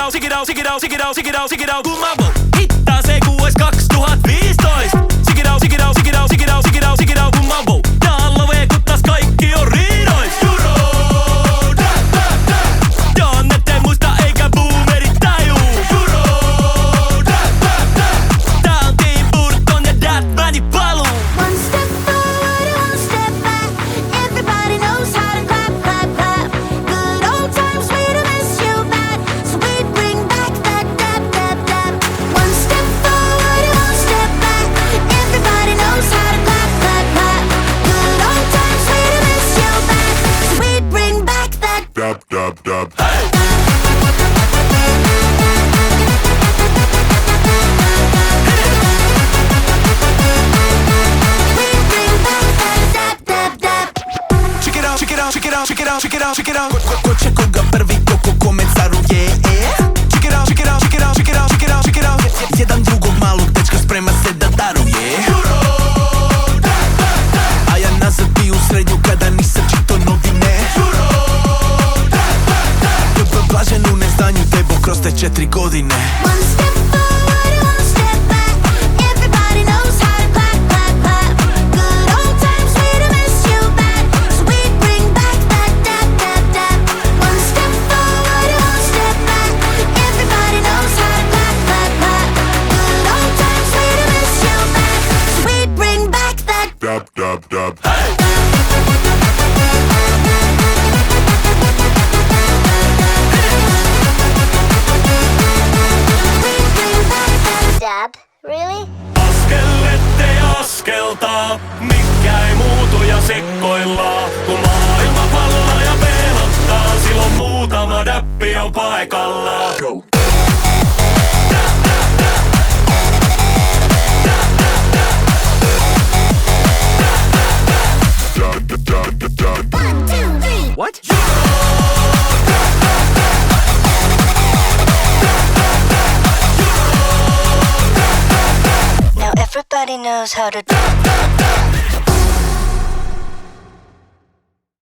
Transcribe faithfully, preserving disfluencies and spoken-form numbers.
out, check it out, check it out, check it out, check it out, check it out. Kun mä voin hittaa se ku ois kaksituhattaviisitoist. Check it out, check it out, check it out, check it out, check it out, check it out. Kun mä voin täällä veekuttas kaikki on riidois. Juro, da, da, da. John ette muista eikä boomerit tajuu. Juro, da, da, da. Tää on Team Burton ja Datmanin paluu. One step forward, one step back. Everybody knows how to clap, clap, clap. Good old times, we don't miss you back. So we bring back that dap, dap, dap. One step forward, one step back. Everybody knows how to clap, clap, clap. Good old times, we don't miss you back. So we bring back that Dub, dub, dub. Hey! we bring back that dap, dap, dap. Check it out, check it out, check it out, check it out, check it out, check it out. Coche koga prvi koko komencaru je. Check it out, check it out, check it out, check it out, check it out, check it out. Jedan drugog malog dečka sprema se da daruje. A ja nazad bi u srednju kada nisam čito novine. Blažen u neznanju tebo kroz te četiri godine. One step forward, one step back. Everybody knows how to clap, clap, clap. Good old times, we don't miss you back. So we bring back that dap, dap, dap. One step forward, one step back. Everybody knows how to clap, clap, clap. Good old times, we don't miss you back. So we bring back that Dub, dub, dub. dab. Really? Askel ettei askeltaa, mikkä ei muutu ja sekoillaan. Kun maailma pallaa ja pelottaa, silloin muutama däppi on paikallaan. Go. Dub, dub, dub, dub, dub. One, two, three. What? Now everybody knows how to